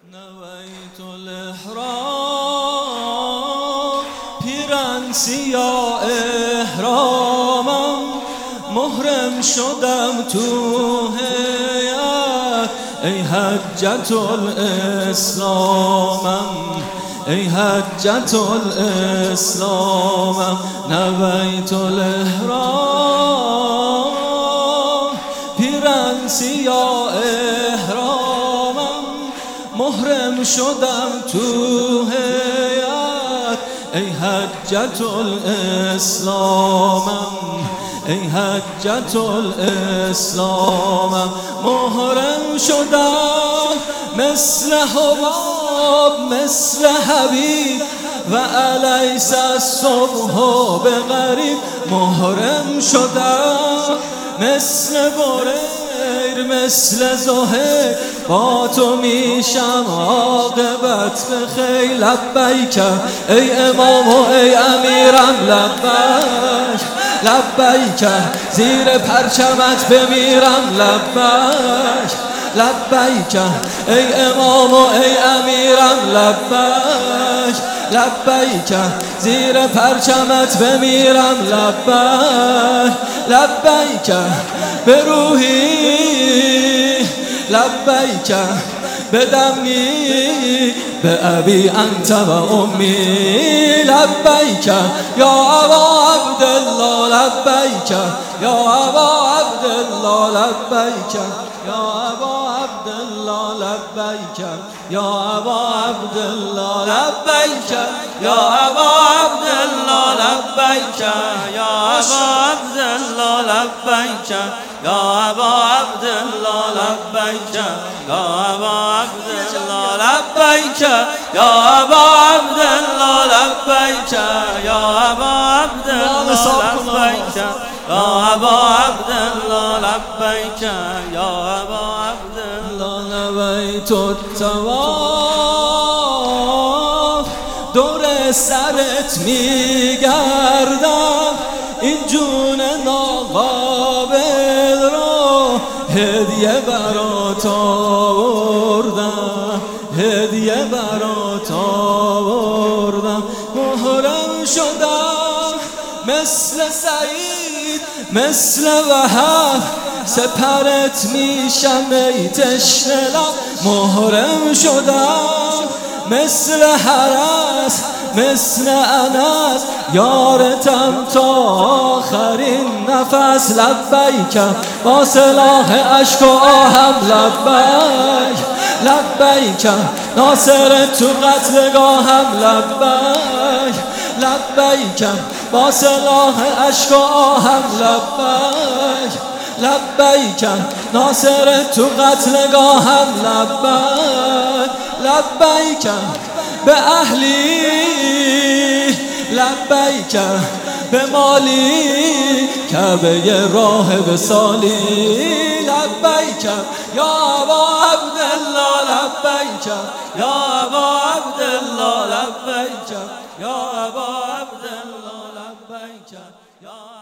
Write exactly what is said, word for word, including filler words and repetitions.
نویت الاحرام پیرن سیا احرامم محرم شدم تو هیئت ای حجت الاسلامم ای حجت الاسلامم نویت الاحرام پیرن سیا محرم شدم تو هیئت ای حجت الاسلامم ای حجت الاسلامم محرم شدم مثل حباب مثل حبیب و الیس الصبح بقریب محرم شدم مثل بریر مثل زهیر با تو میشم عاقبت به خیر لبیک ای امام و ای امیرم لبیک لبیک زیر پرچمت بمیرم لبیک لبیک ای امام و ای امیرم لبیک لبیک زیر پرچمت بمیرم لبیک لبیک به روحی لبیک بدمی به ابی انت و امی لبیک یا ابا عبدالله لبیک یا ابا عبدالله لبیک یا ابا عبدالله لبیک یا ابا عبدالله لبیک یا ابا عبدالله لبیک یا ابا عبدالله لبیک یا ابا عبدالله لبیک یا ابا عبدالله لبیک یا ابا عبدالله لبیک یا ابا عبدالله لبیک یا ابا عبدالله لبیک یا ابا عبدالله نویت الطواف دور سرت میگردم این جون ناقابل را هدیه برات آوردم هدیه برات آوردم محرم شدم مثل سعید مثل وهب سپرت میشم ای تشنه لب محرم شدم مثل حرس مثل انس یارتم تا آخرین نفس لبیک با سلاح اشک و آهم لبیک لبیک ناصر تو قتلگاهم لبیک لبیک با سلاح اشک و آهم لبیک لبیک ناصر تو قتلگاهم لبیک لبیک به اهلی لبیک به مالی کعبه راه وصالی لبیک یا ابا عبدالله لبیک یا ابا عبدالله لبیک یا ابا عبدالله لبیک یا